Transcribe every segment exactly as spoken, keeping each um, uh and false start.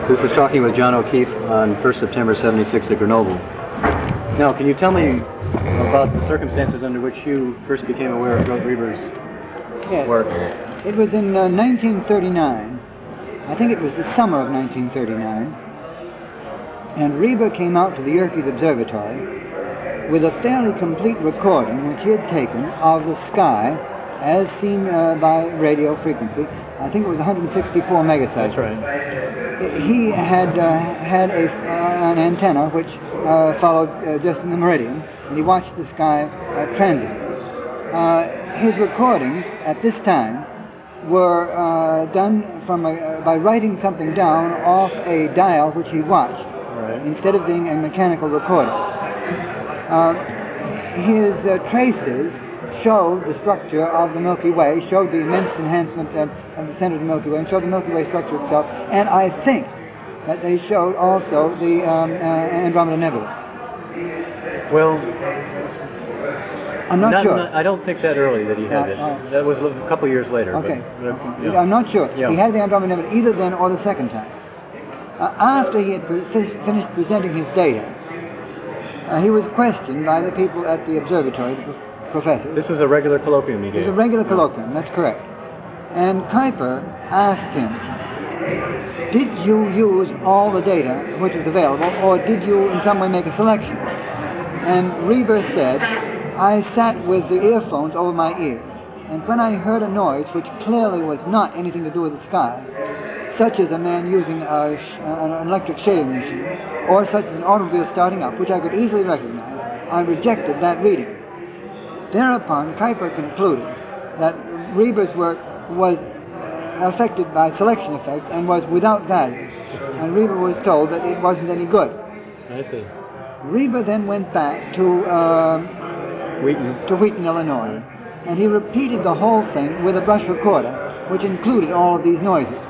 This is Talking with John O'Keefe on first September seventy-six at Grenoble. Now, can you tell me about the circumstances under which you first became aware of Reber's yes. work? It was in uh, nineteen thirty-nine. I think it was the summer of nineteen thirty-nine. And Reber came out to the Yerkes Observatory with a fairly complete recording which he had taken of the sky as seen uh, by radio frequency. I think it was one hundred sixty-four megacycles. That's right. He had uh, had a, uh, an antenna which uh, followed uh, just in the meridian, and he watched the sky uh, transit. Uh, his recordings at this time were uh, done from a, uh, by writing something down off a dial which he watched, right, instead of being a mechanical recorder. Uh, his uh, traces showed the structure of the Milky Way, showed the immense enhancement of, of the center of the Milky Way, and showed the Milky Way structure itself, and I think that they showed also the um, uh, Andromeda Nebula. Well, I'm not, not sure. Not, I don't think that early that he had Uh, it. uh, that was a couple years later. Okay. But, but, okay. yeah. I'm not sure. Yeah. He had the Andromeda Nebula either then or the second time. Uh, after he had pre- finished presenting his data, uh, he was questioned by the people at the observatory, the prof- professors. This was a regular colloquium he It was gave. a regular colloquium, that's correct. And Kuiper asked him, did you use all the data which was available, or did you in some way make a selection? And Reber said, I sat with the earphones over my ears, and when I heard a noise which clearly was not anything to do with the sky, such as a man using a sh- an electric shaving machine, or such as an automobile starting up, which I could easily recognize, I rejected that reading. Thereupon, Kuiper concluded that Reber's work was uh, affected by selection effects and was without value, and Reber was told that it wasn't any good. I see. Reber then went back to um, Wheaton. to Wheaton, Illinois, and he repeated the whole thing with a brush recorder, which included all of these noises.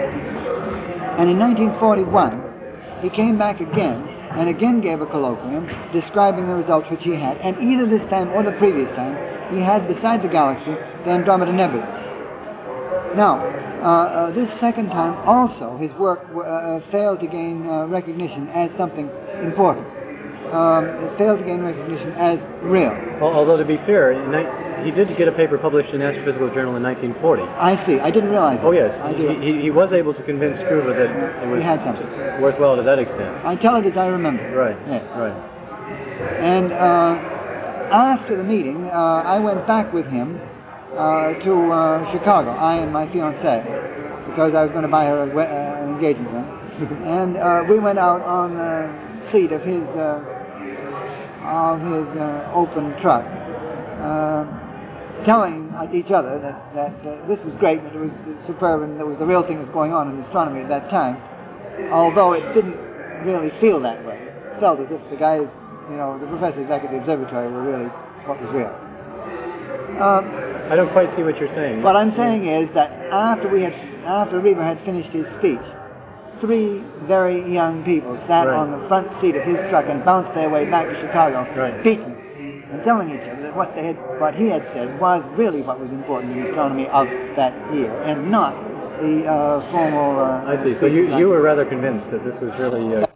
And in nineteen forty-one, he came back again and again gave a colloquium describing the results which he had, and either this time or the previous time, he had beside the galaxy the Andromeda Nebula. Now, uh, uh, this second time also, his work uh, failed to gain uh, recognition as something important. Um, it failed to gain recognition as real. Although, to be fair, in ni- he did get a paper published in Astrophysical Journal in nineteen forty. I see. I didn't realize that. Oh, yes. I He, did. he, he was able to convince Struve that it was He had something. worthwhile to that extent. I tell it as I remember. Right. Yes. Right. And uh, after the meeting, uh, I went back with him uh, to uh, Chicago, I and my fiancée, because I was going to buy her a, we- uh, an engagement ring. And uh, we went out on the seat of his uh, of his uh, open truck, uh, telling each other that, that uh, this was great, that it was superb, and that was the real thing that was going on in astronomy at that time, although it didn't really feel that way. It felt as if the guys, you know, the professors back at the observatory were really what was real. Um, I don't quite see what you're saying. what I'm saying is that after we had, after Reber had finished his speech, three very young people sat Right. on the front seat of his truck and bounced their way back to Chicago, Right. beaten, and telling each other that what they had, what he had said was really what was important in astronomy of that year, and not the uh, formal. Uh, I see. So speech you, of you were rather convinced that this was really... Uh,